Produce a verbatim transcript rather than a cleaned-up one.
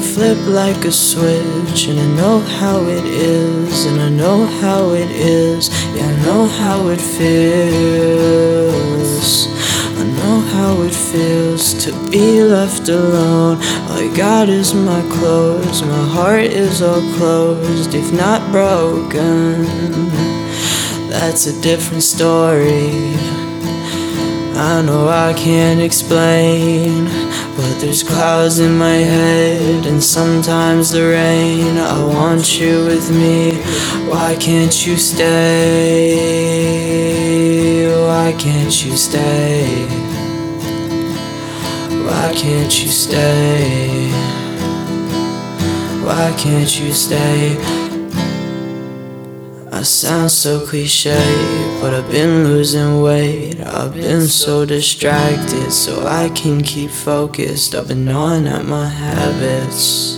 flip like a switch, and I know how it is, and I know how it is. Yeah, I know how it feels. I know how it feels to be left alone. All I got is my clothes, my heart is all closed, if not broken. That's a different story. I know I can't explain, but there's clouds in my head and sometimes the rain. I want you with me, why can't you stay? Why can't you stay? Why can't you stay? Why can't you stay? I sound so cliche, but I've been losing weight. I've been so distracted, so I can keep focused. I've been gnawing at my habits.